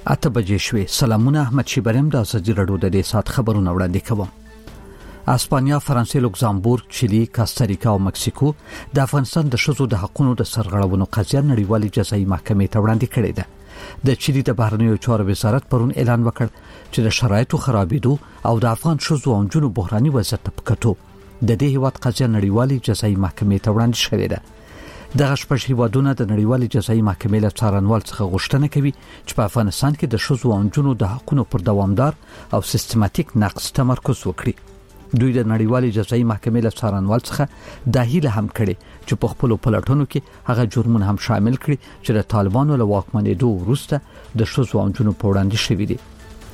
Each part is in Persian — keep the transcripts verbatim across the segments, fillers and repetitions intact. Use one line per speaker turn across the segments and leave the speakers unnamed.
اته بجې شوې. سلامونه، احمد شیبریم د ازادي راډیو د دې سات خبرونه وړاندې کوم. اسپانیا، فرانسې، لوکزامبورګ، چیلي، کاستاریکا او مکسیکو د افغانستان د ښځو د حقوقو د سرغړونو قضیه نړیوالې جزایي محکمې ته وړاندې کړې ده. د چیلي د بهرنیو چارو وزارت پرون اعلان وکړ چې د شرایطو خرابېدو او د افغان ښځو او نجونو بحراني وضعیت په کتو د دې هیواد قضیه نړیوالې جزایي محکمې ته وړاندې شوې ده. دغه شپږ هیوادونه د نړیوالې جزایي محکمې له څارنوال څخه غوښتنه کوي چې په افغانستان کې د ښځو او نجونو د حقوقو پر دوامدار او سیستماتیک نقض تمرکز وکړي. دوی د نړیوالې جزایي محکمې له څارنوال څخه د هیله هم کړي چې په خپل پلټونو کې هغه جرمونه هم شامل کړي چې د طالبانو له واکمنېدو وروسته د ښځو او نجونو په وړاندې شوي دي.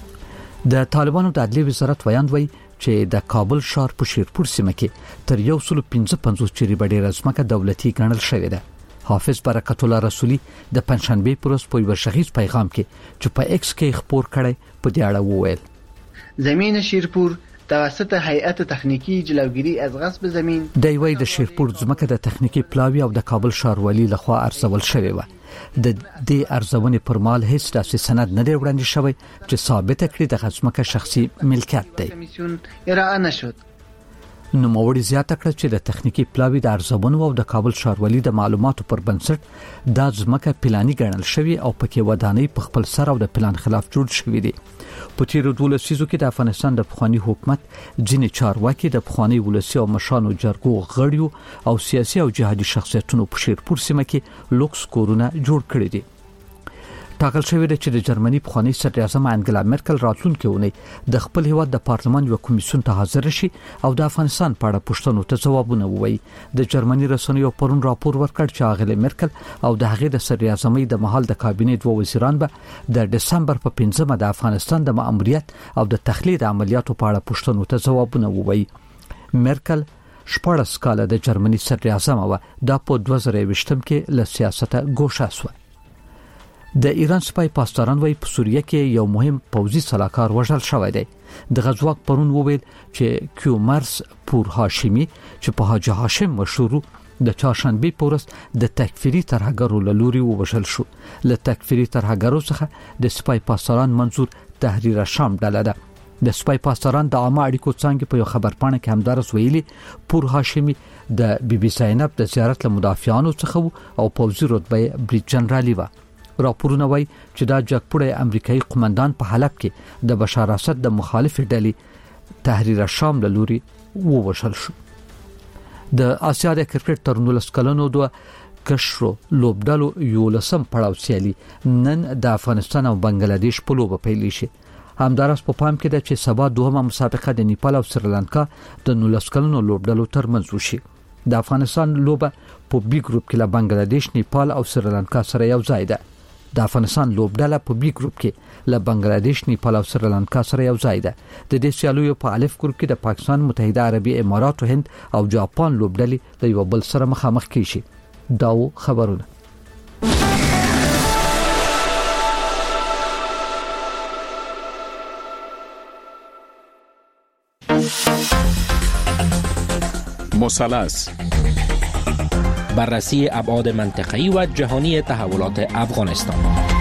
د طالبانو د عدلیې وزارت ویاند وایي چې د کابل ښار په شیرپور سیمه کې تر یو سل پنځه پنځوس جریبه ډیره ځمکه دولتي ګڼل شوې ده. حافظ برکت الله رسولي د پنځشنبه پر ورځ په یو شخصي پیغام کې چې په ایکس کې خبر کړي په دې اړه وویل:
زمین شیرپور توسط هیئت تخنیکی جلوگیری از غصب زمین
د وی د شیرپور ځمکه د تخنیکی پلاوی او د کابل ښاروالي لخوا ارزول شوې و. د دې ارزونې پر مال هیڅ داسې سند نه دی وړاندې شوی چې ثابت کړي د ځمکه شخصي ملکیت دی.
کمیسیون ارائه نشد.
نو موړي زیاته کړ چې د تخنیکی پلاوی د ارزونو او د کابل ښاروالي د معلوماتو پر بنسټ د ځمکه پلاني ګڼل شوی او پکې ودانۍ په خپل سر او د پلان خلاف جوړ شوی دی. په تیرو دولس سیزو کې د افغانستان د پخوانی حکومت ځینې چارواکي د پخوانی ولسی او مشانو جرګو غړیو او سیاسي او جهادي شخصیتونو په شیرپور سیمه کې لوکس کورونه جوړ کړی دي. ټاکل شوی دی چې د جرمني پخوانی صدر اعظم انګلا مرکل راتلونکي اونۍ د خپل هیواد د پارلمان یو کمیسیون ته حاضر شي او د افغانستان په اړه پوښتنو ته ځوابونه ووایي. د جرمني رسنیو پرون راپور ورکړ چې انګلا مرکل او د هغې د صدر اعظمۍ د محل د کابینې دوه وزیران به د دسمبر په پنځمه د افغانستان د مأموریت او د تخلید عملیاتو په اړه پوښتنو ته ځوابونه ووایي. مرکل شپږ کاله د جرمني صدر اعظم و د په دوه زره یوویشتم کې له سیاسته ګوښه شو. د ایران سپای پاسداران وایي په سوریه کې یو مهم پوځي سلاکار وژل شوی دی. د غزواک پرون وویل چې کیومرس پور هاشمی چې په حاجی هاشم مشهور د چهارشنبه په ورځ د تکفیری ترهګرو له لوري ووژل شو. له تکفیری ترهګرو څخه د سپای پاسداران منظور تحریر شام ډله ده. د سپای پاسداران د عامه اړیکو څنګه په یو خبرپاڼه کې همدارس ویلي پور هاشمی د بی بی زینب د زیارت له مدافعانو څخه او پوځي رتبه بریګ جنرالي و. راپورونه وایي چې دا جګپوړی امریکایي قومندان په حلب کې د بشار اسد د مخالف ډلې تحریر شام له لوري ووژل شو. د آسیا د کرکټ تر نولس کلنو دوه کشرو لوبډالو یو لسم پړاو سیالي نن د افغانستان او بنگلاديش په لوبه پیل شي. همدارس په پام کې ده چې سبا دوهمه مسابقه د نیپال او سریلانکا د نولس کلنو لوبډالو ترمنځ وشي. د افغانستان لوبه په بی ګروپ کې له بنگلاديش، نیپال او سریلانکا سره یو ځای ده. د افغانستان لوبډله په بی ګروپ کې له بنگلاديش، نیپال او سریلانکا سره یو ځای ده. د دې سیالیو په الف ګروپ کې د پاکستان، متحده عربي امارات، هند او جاپان لوبډلې د یو بل سره مخامخ کیږي. دا خبرونه
مثلث بررسی ابعاد منطقه‌ای و جهانی تحولات افغانستان.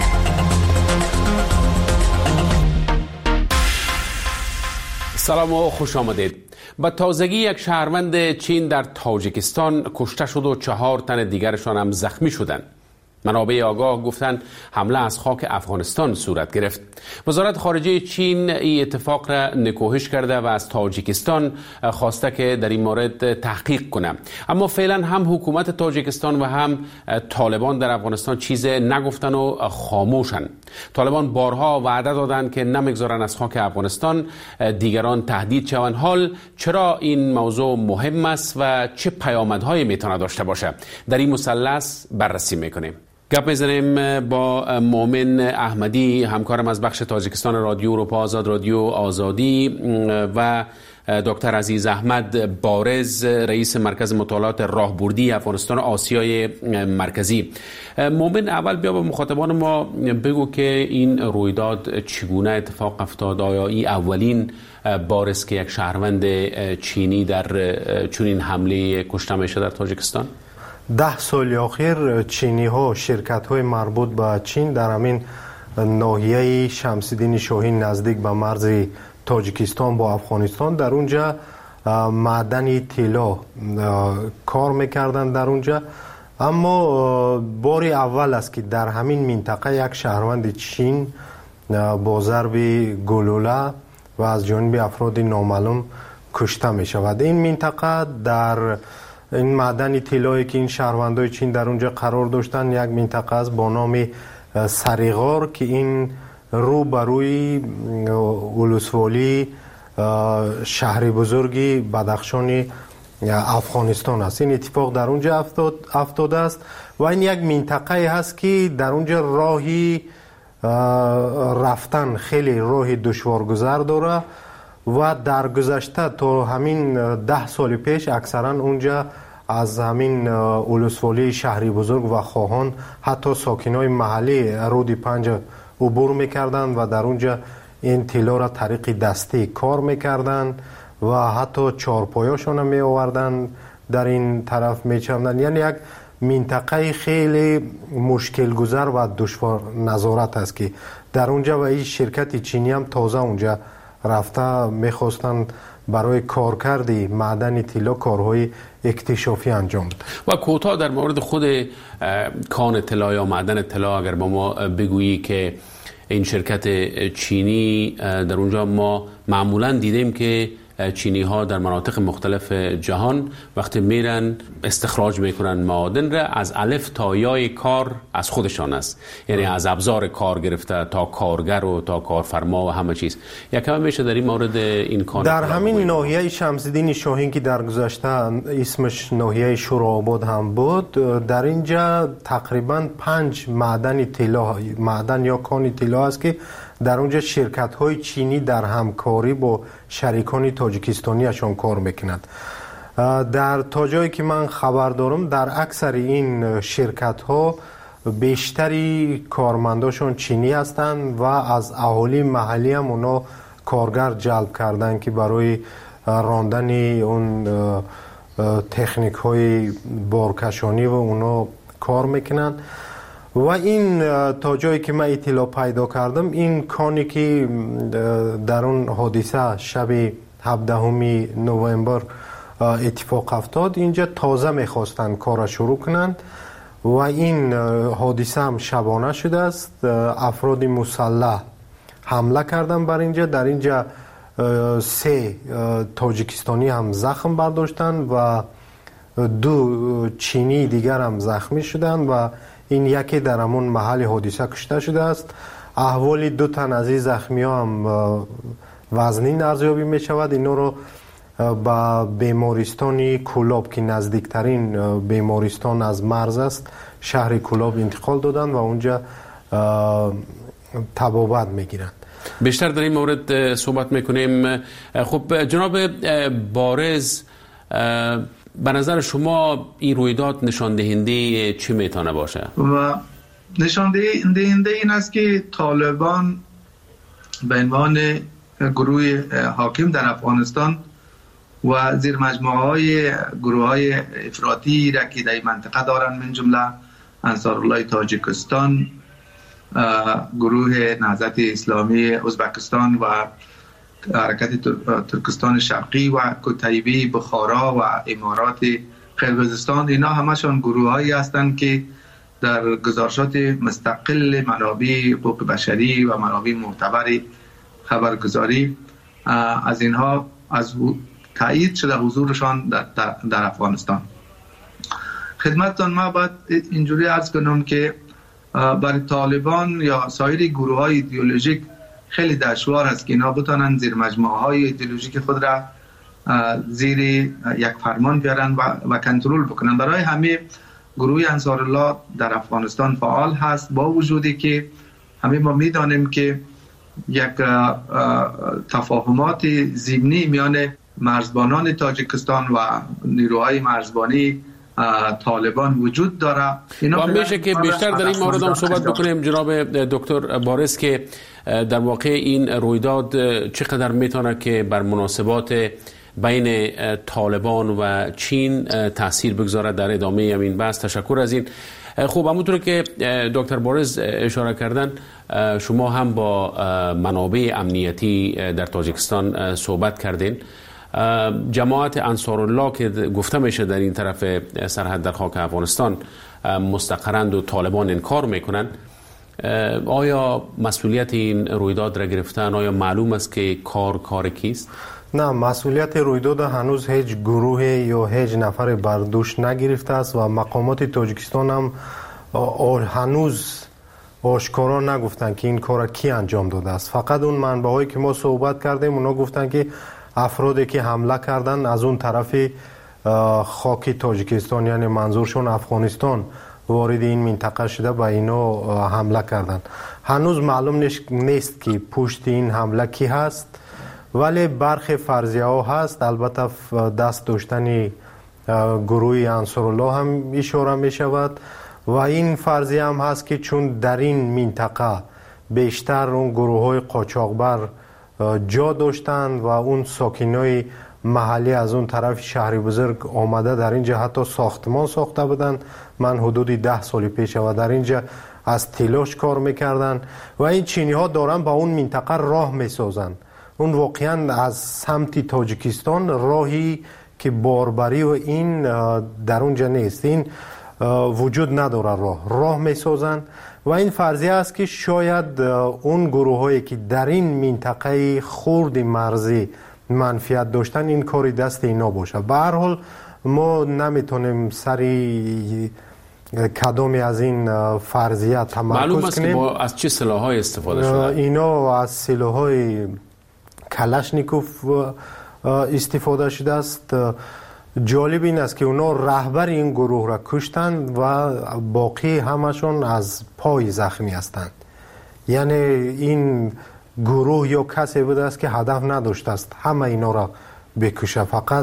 سلام و خوش آمدید. به تازگی یک شهروند چین در تاجیکستان کشته شد و چهار تن دیگرشان هم زخمی شدند. منابع آگاه گفتند حمله از خاک افغانستان صورت گرفت. وزارت خارجه چین این اتفاق را نکوهش کرده و از تاجیکستان خواسته که در این مورد تحقیق کنه. اما فعلا هم حکومت تاجیکستان و هم طالبان در افغانستان چیز نگفتن و خاموشن. طالبان بارها وعده دادند که نمیگذارن از خاک افغانستان دیگران تهدید شوند. حال چرا این موضوع مهم است و چه پیامدهایی میتونه داشته باشه؟ در این مثلث بررسی میکنیم. گپ میزنیم با مومن احمدی، همکارم از بخش تاجیکستان رادیو اروپا آزاد، رادیو آزادی، و دکتر عزیز احمد بارز، رئیس مرکز مطالعات راهبردی افغانستان آسیای مرکزی. مومن، اول بیا با مخاطبان ما بگو که این رویداد چگونه اتفاق افتاد؟ آیا این اولین بار است که یک شهروند چینی در چنین حمله کشته میشه در تاجیکستان؟
ده سال اخیر چینی ها، شرکت های مربوط به چین در همین ناحیه شمس‌الدین شاهین نزدیک به مرز تاجیکستان با افغانستان. در اونجا معدن طلا کار میکردن در اونجا. اما بار اول است که در همین منطقه یک شهروند چین با ضرب گلوله و از جانب افراد نامعلوم کشته می شود. این منطقه در این معدن طلایی که این شهروندای چین در اونجا قرار داشتن یک منطقه است با نام سریغار که این رو بروی ولسوالی شهر بزرگی بدخشان افغانستان است. این اتفاق در اونجا افتاد افتاده است و این یک منطقه هست که در اونجا راهی رفتن خیلی راه دشوارگذر داره و در گذشته تا همین ده سال پیش اکثرا اونجا از همین ولسوالی شهری بزرگ و خواهان حتی ساکنای محلی رود پنج عبور میکردن و در اونجا این طلا را طریق دستی کار میکردن و حتی چارپایاشون می آوردن در این طرف میچردن. یعنی یک منطقه خیلی مشکل گذر و دشوار نظارت است که در اونجا و این شرکت چینی هم تازه اونجا رفته میخواستن برای کارکردی معدن طلا کارهای اکتشافی انجام بده.
و کوتاه در مورد خود کان طلا یا معدن طلا اگر با ما بگویی که این شرکت چینی در اونجا ما معمولا دیدیم که چینی ها در مناطق مختلف جهان وقتی میرن استخراج میکنن معادن را از الف تا یای کار از خودشان است، یعنی از ابزار کار گرفته تا کارگر و تا کارفرما و همه چیز. یکم میشه در این مورد این کار
در همین ناحیه شمس‌الدین شاهین که در گذشته اسمش ناحیه شورآباد هم بود، در اینجا تقریبا پنج معدن طلا معدن یا کان طلا است که در اونجا شرکت های چینی در همکاری با شریکان تاجیکستانی اشان کار میکنند. در تا جایی که من خبر دارم در اکثر این شرکت ها بیشتری کارمنداشون چینی هستند و از اهالی محلی هم اونا کارگر جلب کردن که برای راندن اون تکنیک های بارکشانی و اونا کار میکنن. و این تا جایی که من اطلاع پیدا کردم این کانی که در اون حادثه شب هفدهم نوامبر اتفاق افتاد اینجا تازه میخواستن کار شروع کنند و این حادثه هم شبانه شده است. افراد مسلح حمله کردن بر اینجا. در اینجا سه تاجیکستانی هم زخم برداشتن و دو چینی دیگر هم زخمی شدن و این یکی در همون محل حادثه کشته شده است. احوال دو تن از این زخمی ها هم وزنین ارزیابی می شود. اینو رو به بیمارستان کولاب که نزدیکترین بیمارستان از مرز است شهر کولاب انتقال دادن و اونجا طبابت میگیرند.
بیشتر در این مورد صحبت میکنیم. خب جناب بارز، به نظر شما این رویداد نشان دهنده چی میتونه باشه؟
و نشان دهنده این است که طالبان به عنوان گروه حاکم در افغانستان و زیر مجموعه های گروه های افراطی را که در منطقه دارن من جمله انصارالله تاجیکستان، گروه نهضت اسلامی ازبکستان و حرکت ترکستان شرقی و کتیبه بخارا و امارات قرقیزستان، اینا همشون گروه هایی هستند که در گزارشات مستقل منابع حقوق بشری و منابع معتبر خبرگزاری از اینها از تایید شده حضورشان در, در, در افغانستان. خدمتتان ما باید اینجوری عرض کنم که برای طالبان یا سایر گروه های ایدئولوژیک خیلی دشوار است که اینا بتونن زیر مجموعه های ایدئولوژیک خود را زیر یک فرمان بیارن و, و کنترل بکنن. برای همه گروه انصارالله در افغانستان فعال هست، با وجودی که همه ما میدانیم که یک تفاهمات ضمنی میان مرزبانان تاجیکستان و نیروهای مرزبانی طالبان وجود داره.
و میشه که بیشتر در این مورد هم صحبت بکنیم جناب دکتر بارز که در واقع این رویداد چقدر میتونه که بر مناسبات بین طالبان و چین تاثیر بگذارد در ادامه این بحث. تشکر از این. خوب، همونطور که دکتر بارز اشاره کردن، شما هم با منابع امنیتی در تاجیکستان صحبت کردین. جماعت انصارالله که گفته میشه در این طرف سرحد در خاک افغانستان مستقرند و طالبان انکار میکنن، آیا مسئولیت این رویداد را گرفتن؟ آیا معلوم است که کار کار کیست؟
نه، مسئولیت رویداد هنوز هیچ گروه یا هیچ نفر بر دوش نگرفته است و مقامات تاجیکستان هم هنوز آشکارا نگفتن که این کار کی انجام داده است. فقط اون منبع‌هایی که ما صحبت کردیم اونا گفتن که افرادی که حمله کردن از اون طرف خاک تاجیکستان، یعنی منظورشون افغانستان، وارد این منطقه شده و اینا حمله کردن. هنوز معلوم نیست که پشت این حمله کی هست، ولی برخی فرضیه ها هست. البته دست داشتن گروه انصارالله هم اشاره می شود و این فرضیه هم هست که چون در این منطقه بیشتر اون گروه های قاچاقبر جا داشتند و اون ساکنای محلی از اون طرف شهر بزرگ آمده در اینجا حتی ساختمان ساخته بودن. من حدود ده سال پیش و در اینجا از تلاش کار میکردن و این چینی ها دارن با اون منطقه راه میسازن. اون واقعا از سمت تاجیکستان راهی که باربری و این در اونجا نیست، این وجود نداره، راه راه میسازن و این فرضیه است که شاید اون گروه هایی که در این منطقه خرد مرزی منفیت داشتن این کاری دست اینا باشه. به هر حال ما نمیتونیم سری کدامی از این فرضیه تمرکز کنیم.
معلوم است که با از چه سلاح‌های استفاده شده؟
اینا از سلاح‌های کلاشنیکوف استفاده شده است. جالب این است که اونا رهبر این گروه را کشتند و باقی همشون از پای زخمی هستند. یعنی این گروه یا کسی بوده است که هدف نداشته است همه اینا را بکشه، فقط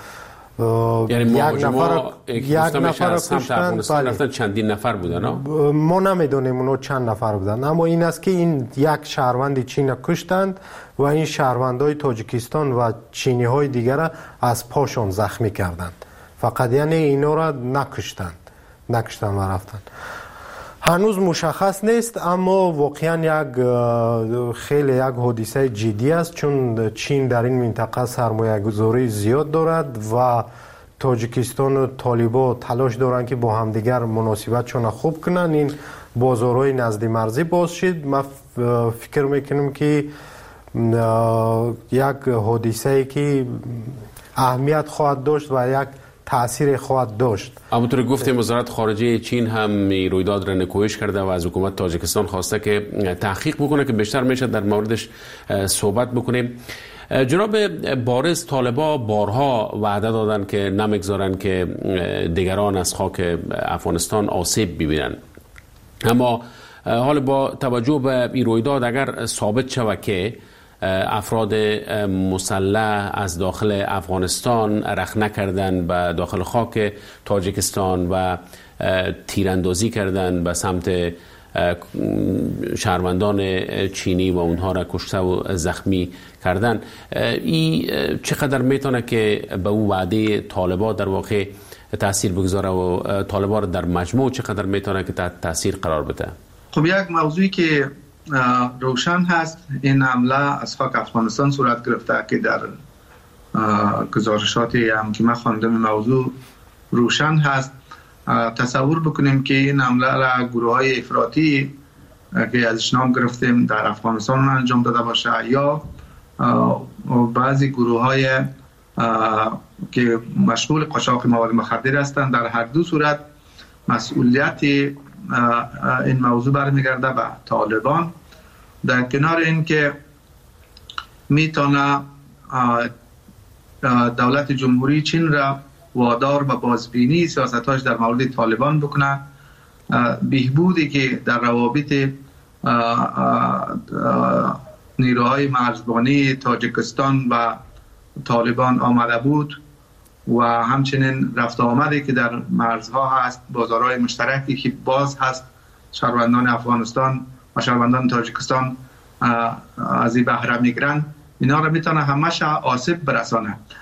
یعنی یک نفر یک نفر کشتند. بله. چندین نفر بودن؟
ما نمیدونیم اونا چند نفر بودن، اما این است که این یک شهروند چین کشتند و این شهروندای تاجیکستان و چینی های دیگر از پاشون زخمی کردند. فقط یعنی اینا را نکشتند نکشتن و رفتن. هنوز مشخص نیست، اما واقعا یک خیلی یک حادثه جدی است، چون چین در این منطقه سرمایه گذاری زیاد دارد و تاجیکستان و طالبان تلاش دارند که با همدیگر مناسبتشون خوب کنن. این بازارهای نزد مرزی باز شد. ما فکر میکنم که یک حادثه که اهمیت خواهد داشت و یک تأثیر خواهد داشت.
همونطور گفتیم وزارت خارجه چین هم رویداد را نکوهش کرده و از حکومت تاجیکستان خواسته که تحقیق بکنه که بیشتر میشه در موردش صحبت بکنیم. جناب بارز، طالبا بارها وعده دادن که نمیگذارن که دیگران از خاک افغانستان آسیب ببینن، اما حالا با توجه به این رویداد اگر ثابت شود که افراد مسلح از داخل افغانستان رخ نکردن به داخل خاک تاجیکستان و تیراندازی کردن به سمت شهروندان چینی و اونها را کشته و زخمی کردن، این چقدر میتونه که به اون وعده طالبان در واقع تاثیر بگذاره و طالبان در مجموع چقدر میتونه که تحت تاثیر قرار بده؟
خب یک موضوعی که روشن هست، این حمله از خاک افغانستان صورت گرفته که در گزارشاتی هم که من خواندم موضوع روشن هست. تصور بکنیم که این حمله را گروه های افراطی که ازش نام گرفتیم در افغانستان انجام داده باشه یا بعضی گروه های که مشغول قاچاق مواد مخدر هستند، در هر دو صورت مسئولیت این موضوع برمیگرده به طالبان. در کنار این که میتونه دولت جمهوری چین را وادار به بازبینی سیاستاش در مورد طالبان بکنه، بهبودی که در روابط نیروهای مرزبانی تاجیکستان و طالبان آمده بود و همچنین رفت آمدی که در مرزها هست، بازارهای مشترکی که باز هست، شهروندان افغانستان و شهروندان تاجیکستان از این بهره میگیرن، اینا رو میتونه همش آسیب برسانه.